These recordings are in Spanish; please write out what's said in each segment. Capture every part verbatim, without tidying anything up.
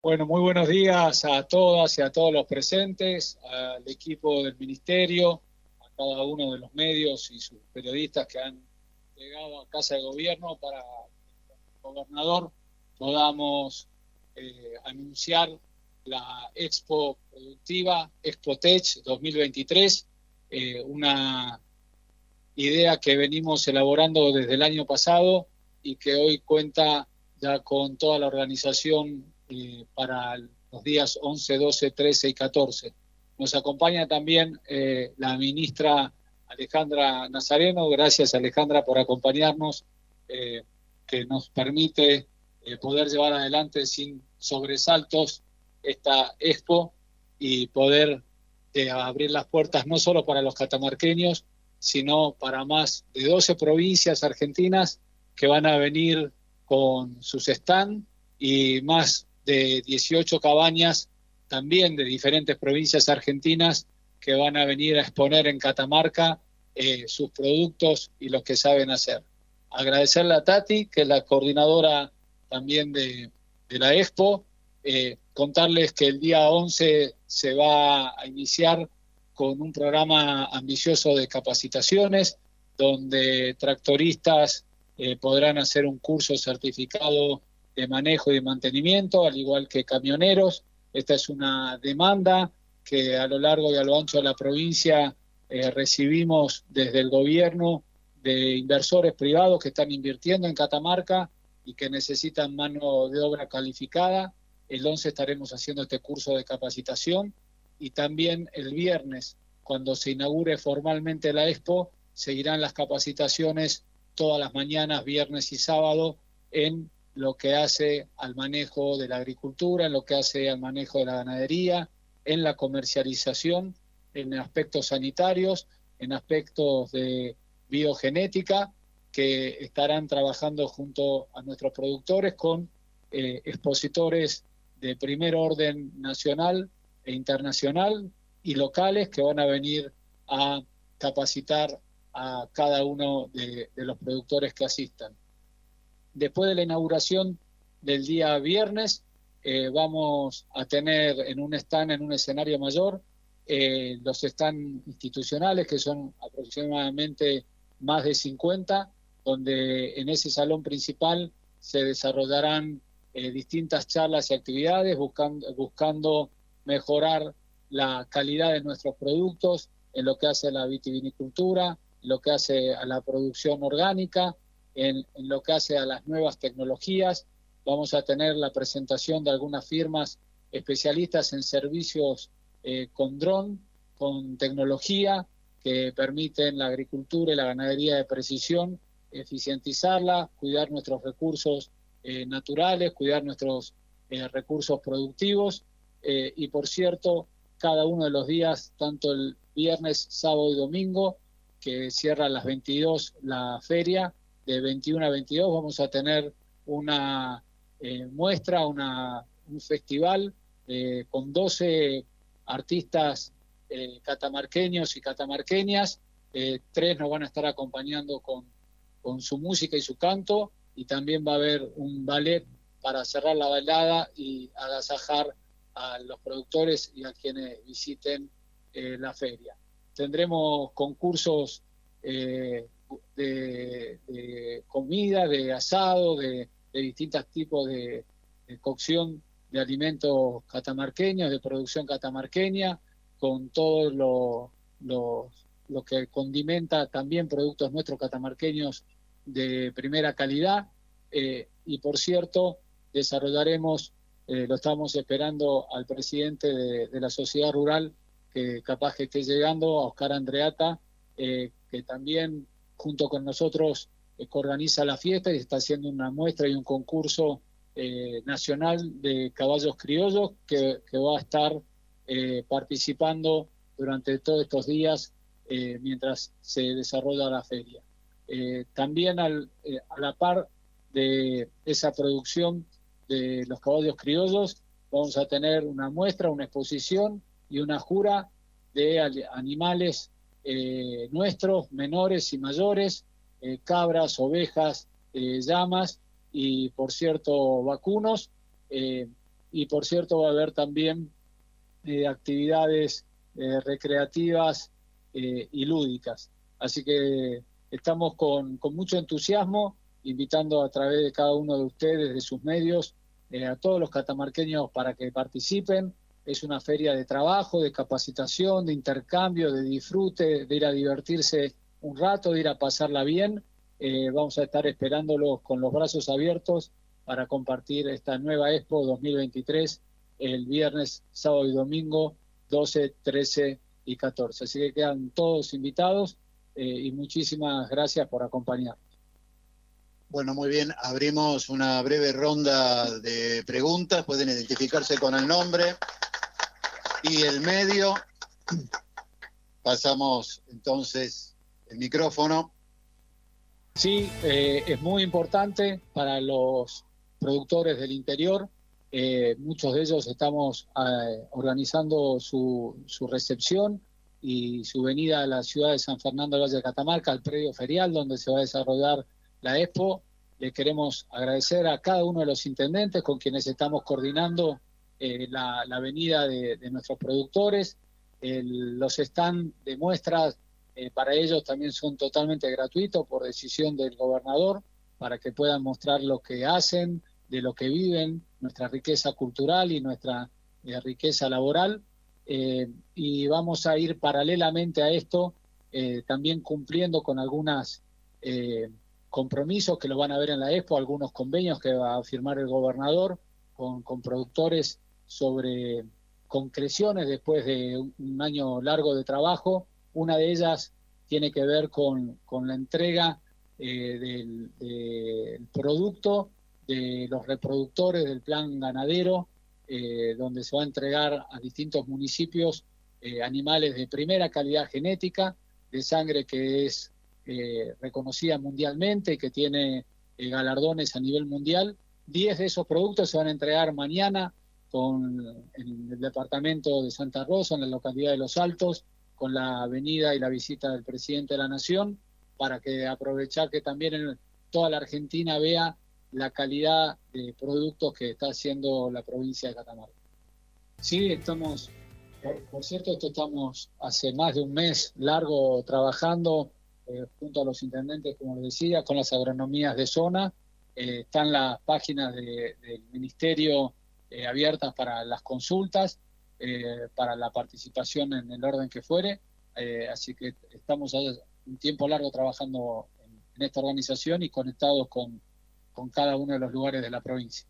Bueno, muy buenos días a todas y a todos los presentes, al equipo del Ministerio, a cada uno de los medios y sus periodistas que han llegado a Casa de Gobierno para que el gobernador podamos eh, anunciar la Expo Productiva, Expotech dos mil veintitrés, eh, una idea que venimos elaborando desde el año pasado y que hoy cuenta ya con toda la organización eh, para los días once, doce, trece y catorce. Nos acompaña también eh, la ministra Alejandra Nazareno. Gracias, Alejandra, por acompañarnos, eh, que nos permite eh, poder llevar adelante sin sobresaltos esta expo y poder eh, abrir las puertas no solo para los catamarqueños, sino para más de doce provincias argentinas que van a venir con sus stands y más de dieciocho cabañas también de diferentes provincias argentinas que van a venir a exponer en Catamarca eh, sus productos y los que saben hacer. Agradecerle a Tati, que es la coordinadora también de, de la Expo, eh, contarles que el día once se va a iniciar con un programa ambicioso de capacitaciones, donde tractoristas eh, podrán hacer un curso certificado de manejo y de mantenimiento, al igual que camioneros. Esta es una demanda que a lo largo y a lo ancho de la provincia eh, recibimos desde el gobierno de inversores privados que están invirtiendo en Catamarca y que necesitan mano de obra calificada. El once estaremos haciendo este curso de capacitación y también el viernes, cuando se inaugure formalmente la Expo, seguirán las capacitaciones todas las mañanas, viernes y sábado, en lo que hace al manejo de la agricultura, en lo que hace al manejo de la ganadería, en la comercialización, en aspectos sanitarios, en aspectos de biogenética, que estarán trabajando junto a nuestros productores con eh, expositores de primer orden nacional e internacional y locales que van a venir a capacitar a cada uno de, de los productores que asistan. Después de la inauguración del día viernes, eh, vamos a tener en un stand, en un escenario mayor, eh, los stands institucionales, que son aproximadamente más de cincuenta, donde en ese salón principal se desarrollarán eh, distintas charlas y actividades buscando, buscando mejorar la calidad de nuestros productos en lo que hace a la vitivinicultura, en lo que hace a la producción orgánica, en, en lo que hace a las nuevas tecnologías. Vamos a tener la presentación de algunas firmas especialistas en servicios eh, con dron, con tecnología, que permiten la agricultura y la ganadería de precisión, eficientizarla, cuidar nuestros recursos eh, naturales, cuidar nuestros eh, recursos productivos. Eh, y por cierto, cada uno de los días, tanto el viernes, sábado y domingo, que cierra a las veintidós la feria, de veintiuno a veintidós vamos a tener una eh, muestra, una, un festival eh, con doce artistas eh, catamarqueños y catamarqueñas. Eh, tres nos van a estar acompañando con, con su música y su canto, y también va a haber un ballet para cerrar la velada y agasajar a los productores y a quienes visiten eh, la feria. Tendremos concursos eh, de, de comida, de asado, de, de distintos tipos de, de cocción de alimentos catamarqueños, de producción catamarqueña, con todo lo, lo, lo que condimenta también productos nuestros catamarqueños de primera calidad. Eh, y por cierto, desarrollaremos, eh, lo estamos esperando al presidente de, de la sociedad rural, que capaz que esté llegando, a Oscar Andreata, eh, que también junto con nosotros eh, organiza la fiesta y está haciendo una muestra y un concurso eh, nacional de caballos criollos que, que va a estar eh, participando durante todos estos días eh, mientras se desarrolla la feria. Eh, también al, eh, a la par de esa producción de los caballos criollos, vamos a tener una muestra, una exposición y una jura de animales eh, nuestros, menores y mayores, eh, cabras, ovejas, eh, llamas y, por cierto, vacunos, eh, y por cierto va a haber también eh, actividades eh, recreativas eh, y lúdicas. Así que estamos con, con mucho entusiasmo, invitando a través de cada uno de ustedes, de sus medios, eh, a todos los catamarqueños para que participen. Es una feria de trabajo, de capacitación, de intercambio, de disfrute, de ir a divertirse un rato, de ir a pasarla bien. Eh, vamos a estar esperándolos con los brazos abiertos para compartir esta nueva Expo dos mil veintitrés el viernes, sábado y domingo, doce, trece y catorce. Así que quedan todos invitados eh, y muchísimas gracias por acompañarnos. Bueno, muy bien. Abrimos una breve ronda de preguntas. Pueden identificarse con el nombre y el medio. Pasamos entonces el micrófono. Sí, eh, es muy importante para los productores del interior. Eh, muchos de ellos estamos eh, organizando su, su recepción y su venida a la ciudad de San Fernando del Valle de Catamarca, al predio ferial donde se va a desarrollar la Expo. Le queremos agradecer a cada uno de los intendentes con quienes estamos coordinando eh, la, la venida de, de nuestros productores. El, los stands de muestras eh, para ellos también son totalmente gratuitos por decisión del gobernador, para que puedan mostrar lo que hacen, de lo que viven, nuestra riqueza cultural y nuestra eh, riqueza laboral. Eh, y vamos a ir paralelamente a esto, eh, también cumpliendo con algunas eh, compromisos que lo van a ver en la Expo, algunos convenios que va a firmar el gobernador con, con productores sobre concreciones después de un, un año largo de trabajo. Una de ellas tiene que ver con, con la entrega eh, del, del producto de los reproductores del plan ganadero, eh, donde se va a entregar a distintos municipios eh, animales de primera calidad genética, de sangre que es eh, reconocida mundialmente y que tiene eh, galardones a nivel mundial. Diez de esos productos se van a entregar mañana con, en el departamento de Santa Rosa, en la localidad de Los Altos, con la venida y la visita del presidente de la Nación, para que aprovechar que también en toda la Argentina vea la calidad de productos que está haciendo la provincia de Catamarca. Sí, estamos, por, por cierto, esto estamos hace más de un mes largo trabajando eh, junto a los intendentes, como les decía, con las agronomías de zona. Eh, están las páginas de, del Ministerio eh, abiertas para las consultas, eh, para la participación en el orden que fuere. Eh, así que estamos un tiempo largo trabajando en, en esta organización y conectados con con cada uno de los lugares de la provincia.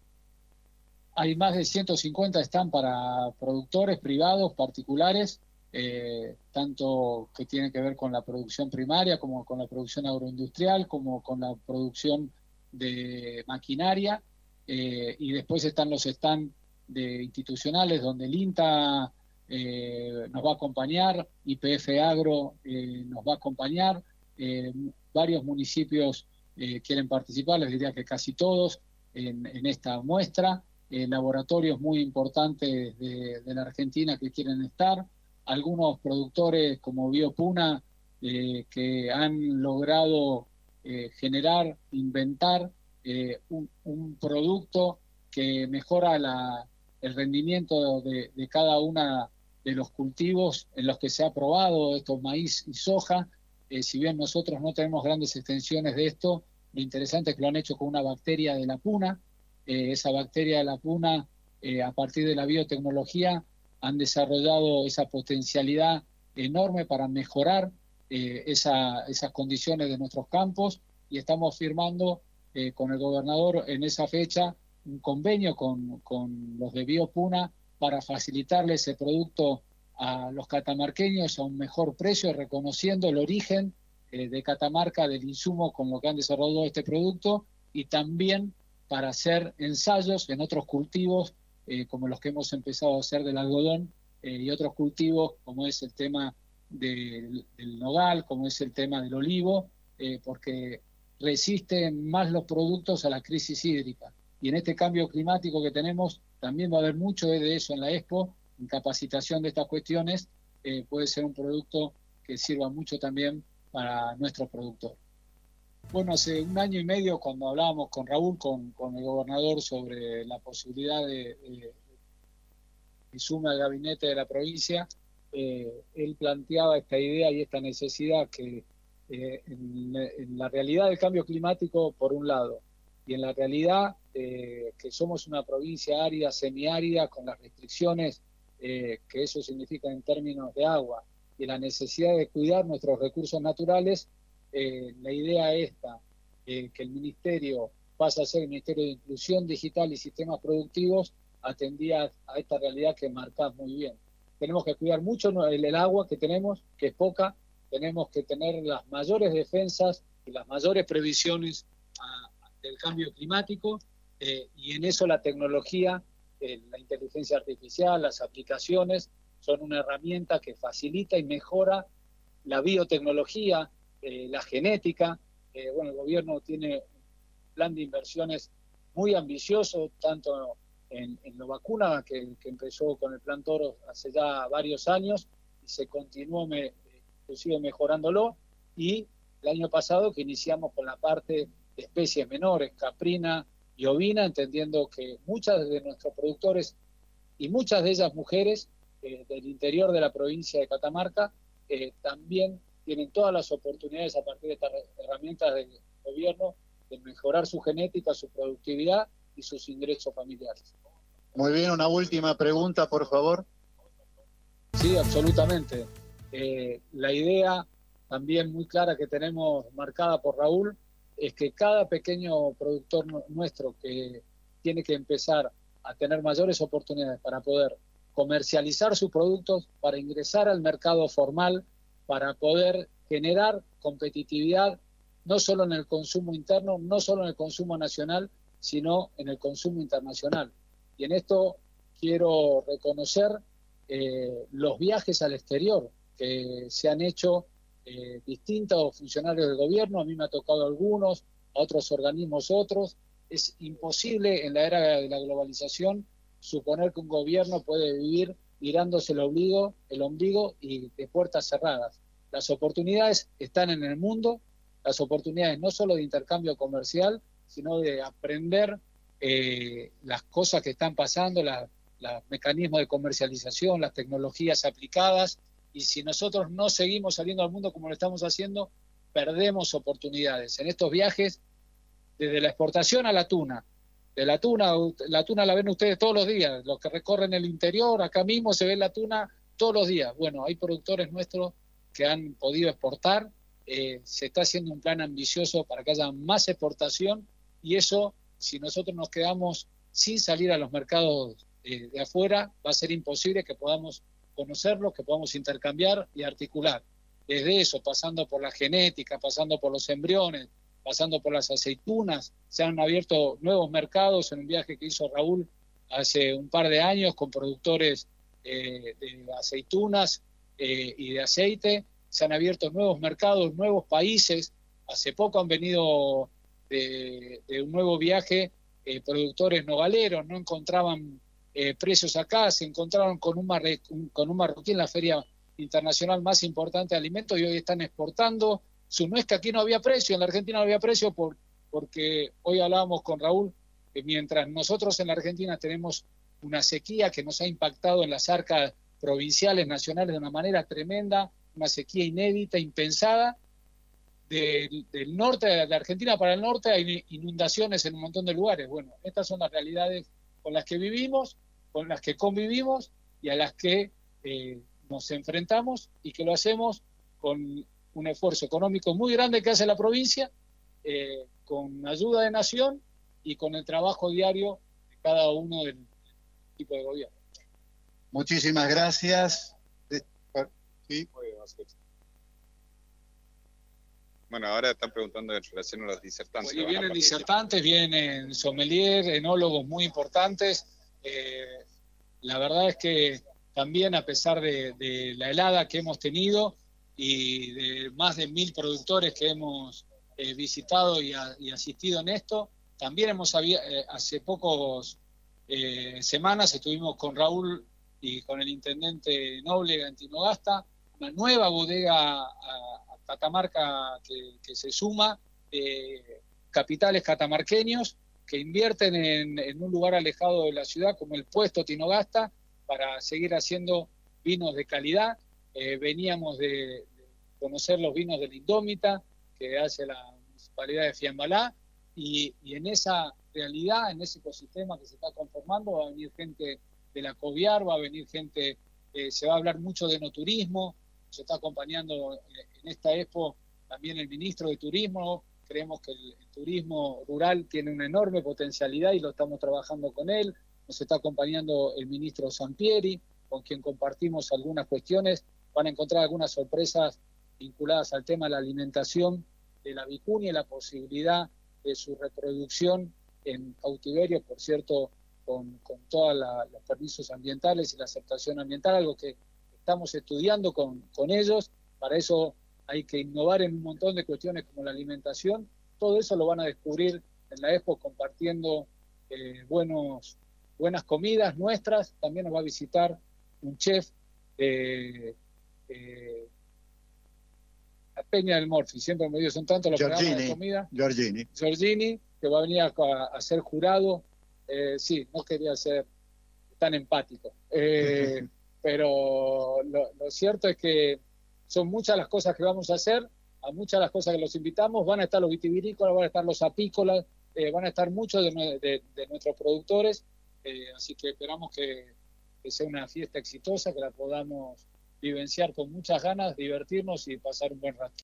Hay más de ciento cincuenta están para productores privados, particulares, eh, tanto que tienen que ver con la producción primaria, como con la producción agroindustrial, como con la producción de maquinaria, eh, y después están los stands de institucionales, donde el INTA eh, nos va a acompañar, Y P F Agro eh, nos va a acompañar, eh, varios municipios Eh, quieren participar, les diría que casi todos, en, en esta muestra, eh, laboratorios muy importantes de, de la Argentina que quieren estar, algunos productores como Biopuna eh, que han logrado eh, generar, inventar eh, un, un producto que mejora la, el rendimiento de, de cada una de los cultivos en los que se ha probado, estos maíz y soja. Eh, si bien nosotros no tenemos grandes extensiones de esto, lo interesante es que lo han hecho con una bacteria de la puna. Eh, esa bacteria de la puna, eh, a partir de la biotecnología, han desarrollado esa potencialidad enorme para mejorar eh, esa, esas condiciones de nuestros campos, y estamos firmando eh, con el gobernador en esa fecha un convenio con, con los de Biopuna para facilitarle ese producto a los catamarqueños a un mejor precio, reconociendo el origen eh, de Catamarca del insumo con lo que han desarrollado este producto, y también para hacer ensayos en otros cultivos eh, como los que hemos empezado a hacer del algodón eh, y otros cultivos como es el tema del, del nogal, como es el tema del olivo, eh, porque resisten más los productos a la crisis hídrica. Y en este cambio climático que tenemos, también va a haber mucho de eso en la Expo, en capacitación de estas cuestiones. Eh, puede ser un producto que sirva mucho también para nuestros productores. Bueno, hace un año y medio cuando hablábamos con Raúl, con, con el gobernador, sobre la posibilidad de, de, de suma al gabinete de la provincia, eh, él planteaba esta idea y esta necesidad que eh, en, en la realidad del cambio climático, por un lado, y en la realidad eh, que somos una provincia árida, semiárida, con las restricciones eh, que eso significa en términos de agua, y la necesidad de cuidar nuestros recursos naturales, eh, la idea esta, eh, que el Ministerio pasa a ser el Ministerio de Inclusión Digital y Sistemas Productivos, atendía a esta realidad que marcás muy bien. Tenemos que cuidar mucho el, el agua que tenemos, que es poca, tenemos que tener las mayores defensas y las mayores previsiones a, a, del cambio climático, eh, y en eso la tecnología, eh, la inteligencia artificial, las aplicaciones, son una herramienta que facilita y mejora la biotecnología, eh, la genética. Eh, bueno, el gobierno tiene un plan de inversiones muy ambicioso, tanto en, en la vacuna, que, que empezó con el Plan Toro hace ya varios años, y se continuó me, inclusive mejorándolo, y el año pasado que iniciamos con la parte de especies menores, caprina y ovina, entendiendo que muchas de nuestros productores, y muchas de ellas mujeres, eh, del interior de la provincia de Catamarca, eh, también tienen todas las oportunidades a partir de estas herramientas del gobierno de mejorar su genética, su productividad y sus ingresos familiares. Muy bien, una última pregunta, por favor. Sí, absolutamente. Eh, la idea también muy clara que tenemos marcada por Raúl es que cada pequeño productor nuestro que tiene que empezar a tener mayores oportunidades para poder comercializar sus productos, para ingresar al mercado formal, para poder generar competitividad no solo en el consumo interno, no solo en el consumo nacional, sino en el consumo internacional. Y en esto quiero reconocer eh, los viajes al exterior que se han hecho eh, distintos funcionarios del gobierno. A mí me ha tocado algunos, a otros organismos otros. Es imposible en la era de la globalización suponer que un gobierno puede vivir mirándose el ombligo, el ombligo y de puertas cerradas. Las oportunidades están en el mundo, las oportunidades no solo de intercambio comercial, sino de aprender eh, las cosas que están pasando, los mecanismos de comercialización, las tecnologías aplicadas, y si nosotros no seguimos saliendo al mundo como lo estamos haciendo, perdemos oportunidades. En estos viajes, desde la exportación a la tuna, de la tuna, la tuna la ven ustedes todos los días, los que recorren el interior, acá mismo se ve la tuna todos los días. Bueno, hay productores nuestros que han podido exportar, eh, se está haciendo un plan ambicioso para que haya más exportación, y eso, si nosotros nos quedamos sin salir a los mercados eh, de afuera, va a ser imposible que podamos conocerlos, que podamos intercambiar y articular. Desde eso, pasando por la genética, pasando por los embriones, pasando por las aceitunas, se han abierto nuevos mercados en un viaje que hizo Raúl hace un par de años con productores eh, de aceitunas eh, y de aceite. Se han abierto nuevos mercados, nuevos países. Hace poco han venido de, de un nuevo viaje eh, productores nogaleros, no encontraban eh, precios acá, se encontraron con un, marre, un, con un marroquí, la feria internacional más importante de alimentos, y hoy están exportando su nuez, que aquí no había precio, en la Argentina no había precio, por, porque hoy hablábamos con Raúl, que mientras nosotros en la Argentina tenemos una sequía que nos ha impactado en las arcas provinciales, nacionales, de una manera tremenda, una sequía inédita, impensada, del, del norte de la Argentina para el norte hay inundaciones en un montón de lugares. Bueno, estas son las realidades con las que vivimos, con las que convivimos y a las que eh, nos enfrentamos, y que lo hacemos con un esfuerzo económico muy grande que hace la provincia, eh, con ayuda de Nación y con el trabajo diario de cada uno del equipo de gobierno. Muchísimas gracias. ¿Sí? Bueno, ahora están preguntando en relación a los disertantes. Sí, vienen disertantes, vienen sommelier, enólogos muy importantes. Eh, la verdad es que también, a pesar de, de la helada que hemos tenido y de más de mil productores que hemos eh, visitado y, a, y asistido en esto, también hemos había, eh, hace pocos eh, semanas estuvimos con Raúl y con el intendente Noble de Antofagasta, una nueva bodega a, a Catamarca que, que se suma, eh, capitales catamarqueños que invierten en, en un lugar alejado de la ciudad, como el Puesto Tinogasta, para seguir haciendo vinos de calidad. Eh, veníamos de, de conocer los vinos de la Indómita, que hace la municipalidad de Fiambalá, y, y en esa realidad, en ese ecosistema que se está conformando, va a venir gente de la Coviar, va a venir gente, eh, se va a hablar mucho de enoturismo, se está acompañando en esta expo también el ministro de Turismo. Creemos que el, el turismo rural tiene una enorme potencialidad y lo estamos trabajando con él. Nos está acompañando el ministro Sampieri, con quien compartimos algunas cuestiones. Van a encontrar algunas sorpresas vinculadas al tema de la alimentación de la vicuña y la posibilidad de su reproducción en cautiverio, por cierto, con, con todos los permisos ambientales y la aceptación ambiental, algo que estamos estudiando con, con ellos. Para eso hay que innovar en un montón de cuestiones como la alimentación. Todo eso lo van a descubrir en la expo compartiendo eh, buenos, buenas comidas nuestras. También nos va a visitar un chef de eh, la Peña del Morfi. Siempre me digo, son tantos los programas de comida. Giorgini. Giorgini, que va a venir a, a ser jurado. Eh, sí, no quería ser tan empático. Eh, pero lo, lo cierto es que son muchas las cosas que vamos a hacer, a muchas las cosas que los invitamos. Van a estar los vitivinícolas, van a estar los apícolas, eh, van a estar muchos de, de, de nuestros productores, eh, así que esperamos que, que sea una fiesta exitosa, que la podamos vivenciar con muchas ganas, divertirnos y pasar un buen rato.